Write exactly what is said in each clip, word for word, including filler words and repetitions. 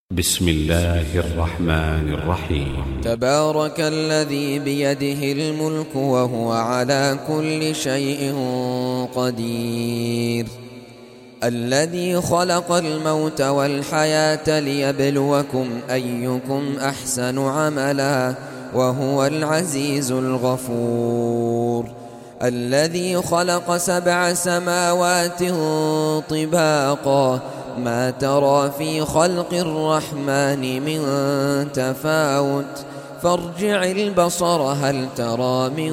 بسم الله الرحمن الرحيم. تبارك الذي بيده الملك وهو على كل شيء قدير، الذي خلق الموت والحياة ليبلوكم أيكم أحسن عملا وهو العزيز الغفور، الذي خلق سبع سماوات طباقا ما ترى في خلق الرحمن من تفاوت فارجع البصر هل ترى من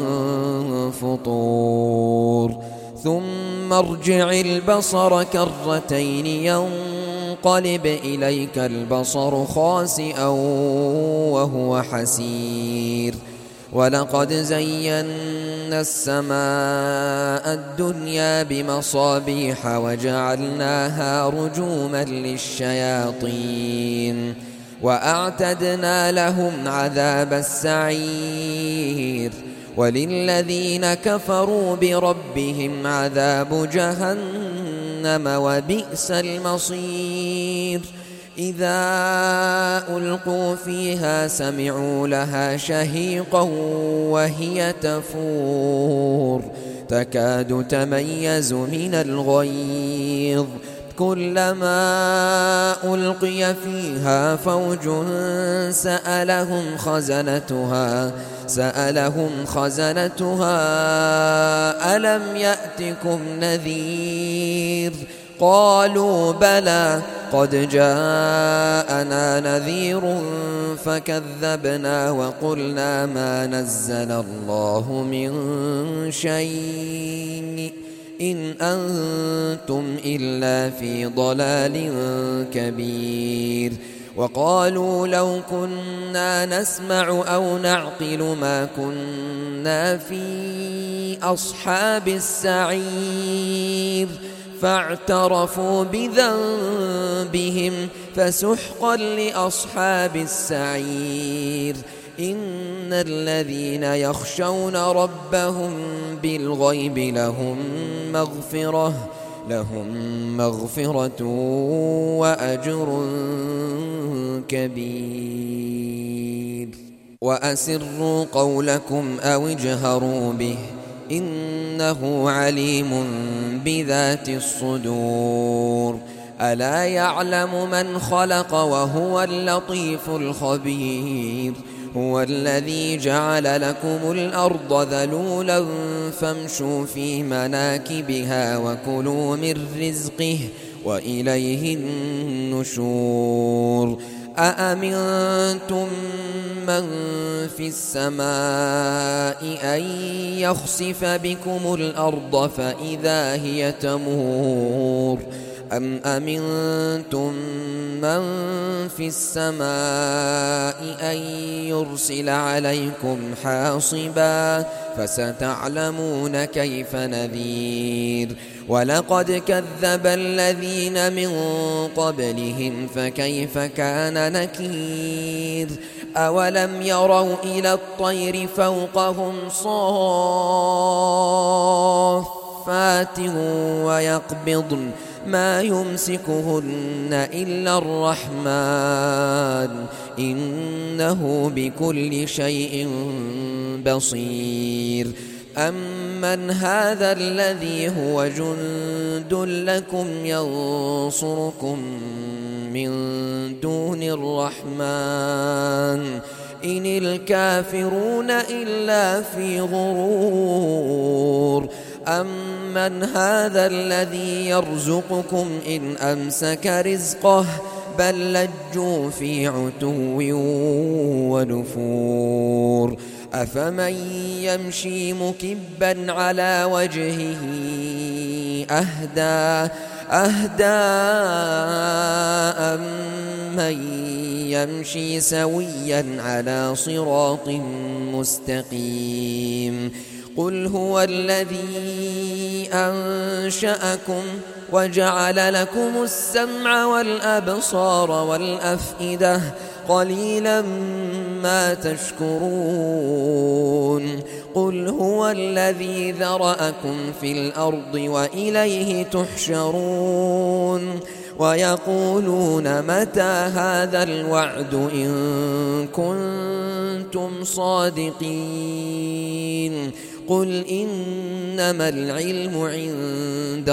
فطور ثم ارجع البصر كرتين ينقلب إليك البصر خاسئا وهو حسير، ولقد زينا السماء الدنيا بمصابيح وجعلناها رجوما للشياطين وأعتدنا لهم عذاب السعير، وللذين كفروا بربهم عذاب جهنم وبئس المصير. إذا ألقوا فيها سمعوا لها شهيقا وهي تفور تكاد تميز من الغيظ، كلما ألقي فيها فوج سألهم خزنتها سألهم خزنتها ألم يأتكم نذير قالوا بلى قد جاءنا نذير فكذبنا وقلنا ما نزل الله من شيء إن أنتم إلا في ضلال كبير. وقالوا لو كنا نسمع أو نعقل ما كنا في أصحاب السعير، فاعترفوا بذنبهم فسحقا لأصحاب السعير. إن الذين يخشون ربهم بالغيب لهم مغفرة لهم مغفرة وأجر كبير. وأسروا قولكم أو اجهروا به إنه عليم بذات الصدور. ألا يعلم من خلق وهو اللطيف الخبير. هو الذي جعل لكم الأرض ذلولا فامشوا في مناكبها وكلوا من رزقه وإليه النشور. أأمنتم من في السماء أن يخسف بكم الأرض فإذا هي تمور أم أمنتم من في السماء أن يرسل عليكم حاصبا فستعلمون كيف نذير. ولقد كذب الذين من قبلهم فكيف كان نكير. أولم يروا إلى الطير فوقهم صافات ويقبضن ما يمسكهن إلا الرحمن إنه بكل شيء بصير. أمن هذا الذي هو جند لكم ينصركم من دون الرحمن إن الكافرون إلا في غرور. أمن هذا الذي يرزقكم إن أمسك رزقه بل لجوا في عتو ونفور. أفمن يمشي مكبا على وجهه أهدى أهدى أمن يمشي سويا على صراط مستقيم. قل هو الذي أنشأكم وجعل لكم السمع والأبصار والأفئدة قليلا ما تشكرون. قل هو الذي ذرأكم في الأرض وإليه تحشرون. ويقولون متى هذا الوعد إن كنتم صادقين قل إنما العلم عند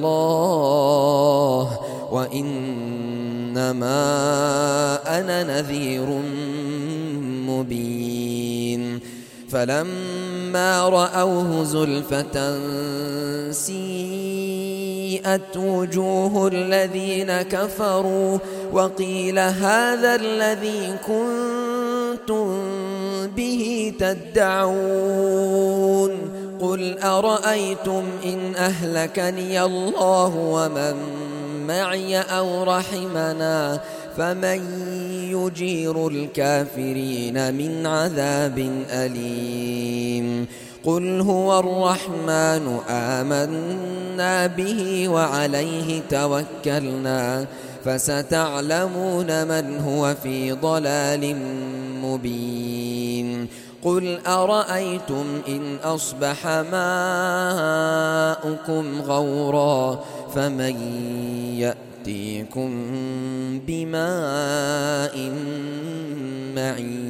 الله وإنما أنا نذير مبين فلما رأوه زلفة سيئت وجوه الذين كفروا وقيل هذا الذي كنتم به تدعون قل أرأيتم إن أهلكني الله ومن معي أو رحمنا فمن يجير الكافرين من عذاب أليم قل هو الرحمن آمنا به وعليه توكلنا فستعلمون من هو في ضلال مبين قل أرأيتم إن أصبح ماؤكم غورا فمن يأتيكم بماء معين